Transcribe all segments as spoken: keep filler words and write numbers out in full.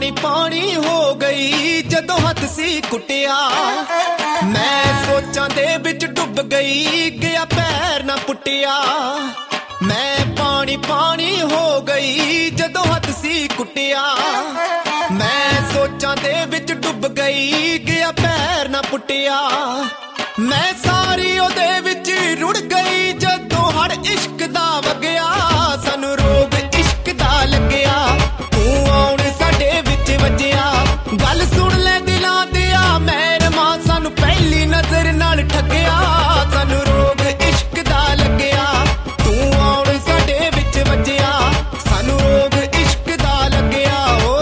पानी पानी हो गई जदों हथ सी कुटिया। मैं सोचां दे विच डुब गई गया पैर ना पुटिया। मैं पानी पानी हो गई जदों हथ सी कुटिया। मैं सोचां दे विच डुब गई गया पैर ना पुटिया। मैं सारी ओदे विच रुड़ गई जदों हड़ इश्क दा वगया। सानू रोग इश्क दा लगया तू आउण साडे विच वजया। गल सुन ले दिलां दिया मेहरमा सानू पहली नजर नाल ठगया। सानू रोग इश्क दा लगया तू आउण साडे विच वजया। सानू रोग इश्क दा लगया ओ।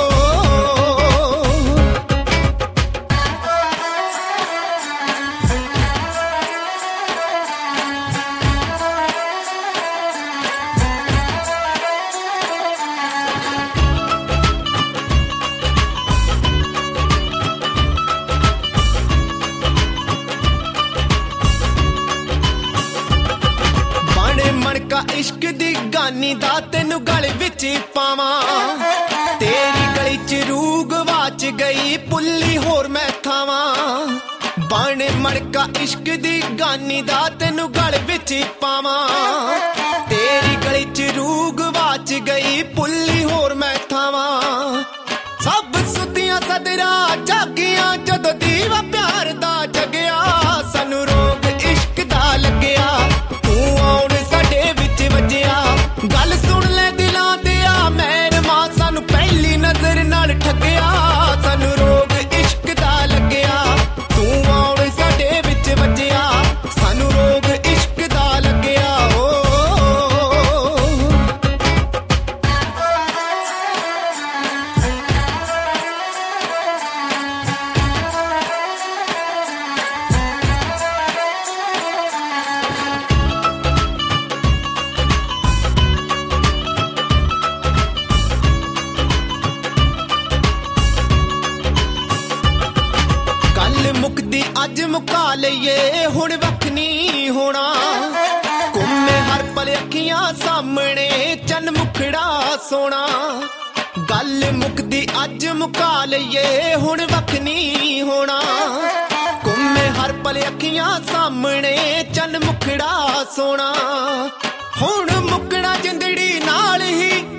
मणका इश्क दी गानी दा तेनू गल विच पावां। तेरी गली च रूह गवाच गई पुल्ली होर मैं खावां। बण मणका इश्क दी गानी दा तेनू गल विच पावां। तेरी गली च रूह गवाच गई पुल्ली होर मैं खावां। सब सुतियां सदरा जागियां जदों दीवा प्यार दा जगया। सानू रोग इश्क दा लगया तू आउण साडे विच वजया। गल सुन ले दिलां दिया मेहरमा सानू पहली नजर नाल ठगया। सानू रोग इश्क दा लगया तू आउण साडे विच वजया। सानू रोग इश्क दा लगया ओ। मुकदी अज मुका लईए हुण वख नहीं होना। घूमे हर पल अखियां सामने चन मुखड़ा सोना। गल मुकदी अज मुका लईए हुण वख नहीं होना। घूमे हर पल अखियां सामने चन मुखड़ा सोना। हुण मुकड़ा जिंदड़ी नाल ही